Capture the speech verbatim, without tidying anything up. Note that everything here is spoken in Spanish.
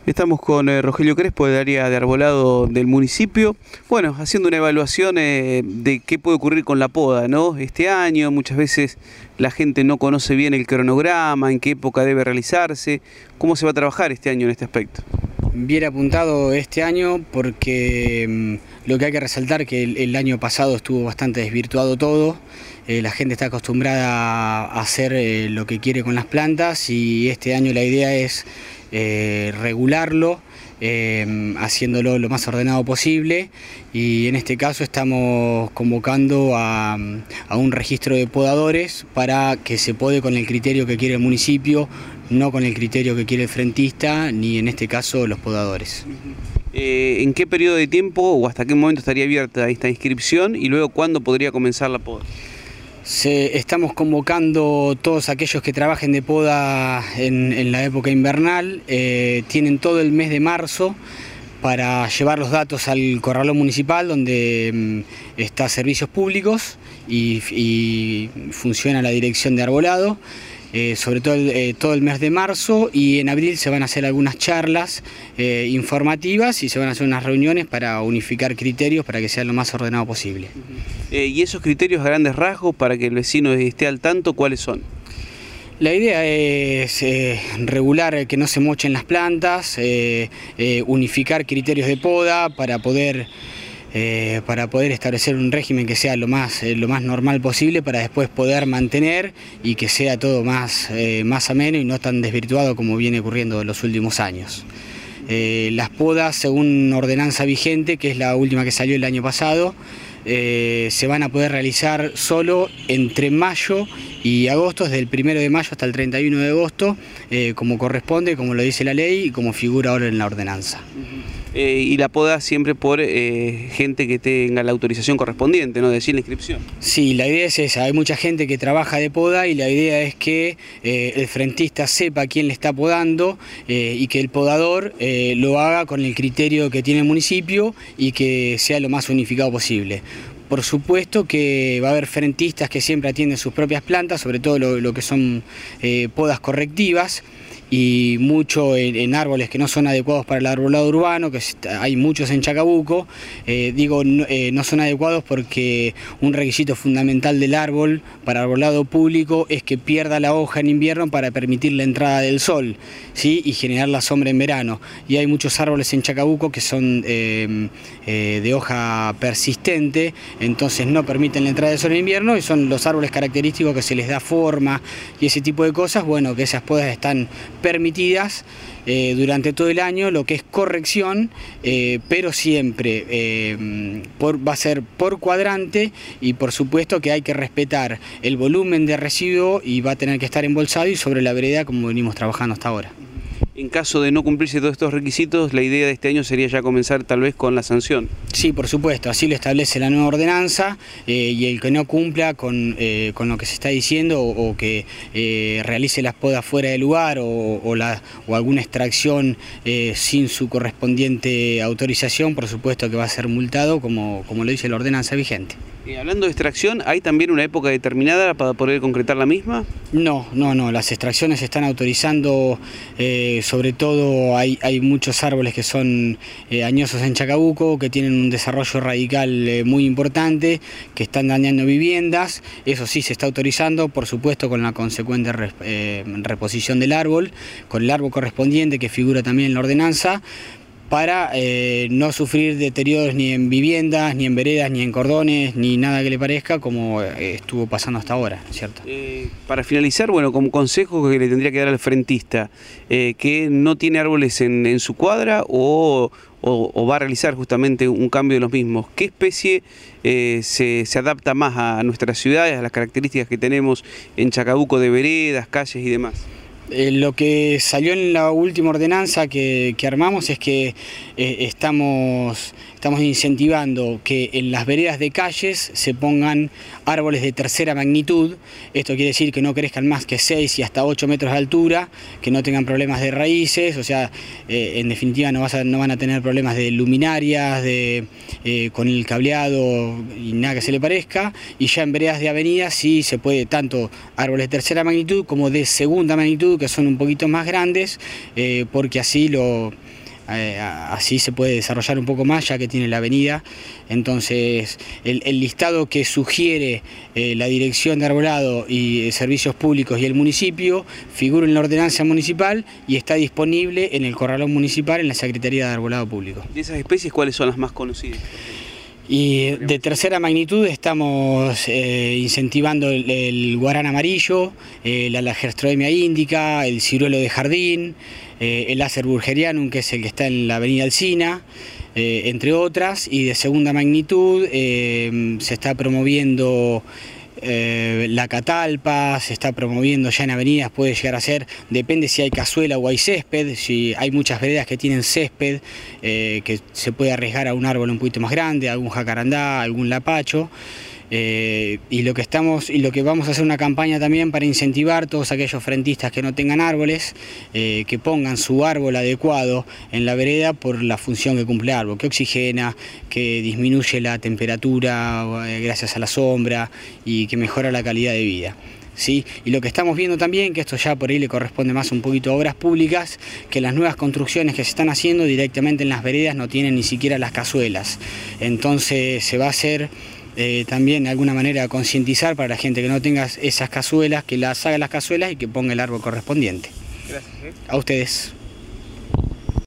Estamos con eh, Rogelio Crespo del área de arbolado del municipio, bueno, haciendo una evaluación eh, de qué puede ocurrir con la poda, ¿no? Este año muchas veces la gente no conoce bien el cronograma, en qué época debe realizarse, ¿cómo se va a trabajar este año en este aspecto? Bien apuntado este año porque mmm, lo que hay que resaltar es que el, el año pasado estuvo bastante desvirtuado todo. Eh, la gente está acostumbrada a hacer eh, lo que quiere con las plantas y este año la idea es eh, regularlo, eh, haciéndolo lo más ordenado posible, y en este caso estamos convocando a, a un registro de podadores para que se pode con el criterio que quiere el municipio, no con el criterio que quiere el frentista, ni en este caso los podadores. Eh, ¿En qué periodo de tiempo o hasta qué momento estaría abierta esta inscripción y luego cuándo podría comenzar la poda? Se, estamos convocando todos aquellos que trabajen de poda en, en la época invernal, eh, tienen todo el mes de marzo para llevar los datos al corralón municipal donde mm, está servicios públicos y, y funciona la dirección de arbolado. Eh, sobre todo el, eh, todo el mes de marzo, y en abril se van a hacer algunas charlas eh, informativas y se van a hacer unas reuniones para unificar criterios para que sea lo más ordenado posible. Eh, ¿Y esos criterios a grandes rasgos para que el vecino esté al tanto, cuáles son? La idea es eh, regular que no se mochen las plantas, eh, eh, unificar criterios de poda para poder... Eh, para poder establecer un régimen que sea lo más, eh, lo más normal posible, para después poder mantener y que sea todo más, eh, más ameno y no tan desvirtuado como viene ocurriendo en los últimos años. Eh, las podas, según ordenanza vigente, que es la última que salió el año pasado, eh, se van a poder realizar solo entre mayo y agosto, desde el primero de mayo hasta el treinta y uno de agosto, eh, como corresponde, como lo dice la ley y como figura ahora en la ordenanza. Eh, y la poda siempre por eh, gente que tenga la autorización correspondiente, ¿no? Decir la inscripción. Sí, la idea es esa. Hay mucha gente que trabaja de poda y la idea es que eh, el frentista sepa quién le está podando eh, y que el podador eh, lo haga con el criterio que tiene el municipio y que sea lo más unificado posible. Por supuesto que va a haber frentistas que siempre atienden sus propias plantas, sobre todo lo, lo que son eh, podas correctivas, y mucho en, en árboles que no son adecuados para el arbolado urbano, que hay muchos en Chacabuco. Eh, digo, no, eh, no son adecuados porque un requisito fundamental del árbol para arbolado público es que pierda la hoja en invierno para permitir la entrada del sol, ¿sí? Y generar la sombra en verano. Y hay muchos árboles en Chacabuco que son eh, eh, de hoja persistente, entonces no permiten la entrada del sol en invierno, y son los árboles característicos que se les da forma y ese tipo de cosas. Bueno, que esas podas están permitidas eh, durante todo el año, lo que es corrección, eh, pero siempre eh, por, va a ser por cuadrante, y por supuesto que hay que respetar el volumen de residuo y va a tener que estar embolsado y sobre la vereda como venimos trabajando hasta ahora. En caso de no cumplirse todos estos requisitos, la idea de este año sería ya comenzar tal vez con la sanción. Sí, por supuesto, así lo establece la nueva ordenanza, eh, y el que no cumpla con, eh, con lo que se está diciendo o, o que eh, realice las podas fuera de lugar o, o, la, o alguna extracción eh, sin su correspondiente autorización, por supuesto que va a ser multado como, como lo dice la ordenanza vigente. Eh, hablando de extracción, ¿hay también una época determinada para poder concretar la misma? No, no, no, las extracciones se están autorizando, eh, sobre todo hay, hay muchos árboles que son eh, añosos en Chacabuco, que tienen un desarrollo radical eh, muy importante, que están dañando viviendas. Eso sí se está autorizando, por supuesto con la consecuente re, eh, reposición del árbol, con el árbol correspondiente que figura también en la ordenanza, para eh, no sufrir deterioros ni en viviendas, ni en veredas, ni en cordones, ni nada que le parezca, como eh, estuvo pasando hasta ahora, ¿cierto? Eh, para finalizar, bueno, como consejo que le tendría que dar al frentista, eh, que no tiene árboles en, en su cuadra o, o, o va a realizar justamente un cambio de los mismos, ¿qué especie eh, se, se adapta más a nuestras ciudades, a las características que tenemos en Chacabuco de veredas, calles y demás? Eh, lo que salió en la última ordenanza que, que armamos es que eh, estamos, estamos incentivando que en las veredas de calles se pongan árboles de tercera magnitud. Esto quiere decir que no crezcan más que seis y hasta ocho metros de altura, que no tengan problemas de raíces, o sea, eh, en definitiva no, vas a, no van a tener problemas de luminarias, de, eh, con el cableado y nada que se le parezca. Y ya en veredas de avenida sí se puede tanto árboles de tercera magnitud como de segunda magnitud, magnitud, que son un poquito más grandes, eh, porque así lo... Eh, así se puede desarrollar un poco más ya que tiene la avenida. Entonces el, el listado que sugiere eh, la Dirección de Arbolado y eh, Servicios Públicos y el municipio figura en la ordenanza municipal y está disponible en el corralón municipal en la Secretaría de Arbolado Público. ¿De esas especies cuáles son las más conocidas? Y de tercera magnitud estamos eh, incentivando el, el guarán amarillo, eh, la lagerstroemia índica, el ciruelo de jardín, eh, el Acer burgerianum, que es el que está en la avenida Alsina, eh, entre otras. Y de segunda magnitud eh, se está promoviendo Eh, la catalpa, se está promoviendo ya en avenidas, puede llegar a ser, depende si hay cazuela o hay césped. Si hay muchas veredas que tienen césped, eh, que se puede arriesgar a un árbol un poquito más grande, algún jacarandá, algún lapacho. Eh, y lo que estamos y lo que vamos a hacer una campaña también para incentivar todos aquellos frentistas que no tengan árboles, eh, que pongan su árbol adecuado en la vereda por la función que cumple el árbol, que oxigena, que disminuye la temperatura eh, gracias a la sombra y que mejora la calidad de vida. ¿Sí? Y lo que estamos viendo también, que esto ya por ahí le corresponde más un poquito a obras públicas, que las nuevas construcciones que se están haciendo directamente en las veredas no tienen ni siquiera las cazuelas. Entonces se va a hacer Eh, también de alguna manera concientizar para la gente que no tenga esas cazuelas, que las haga las cazuelas y que ponga el árbol correspondiente. Gracias. ¿eh? A ustedes.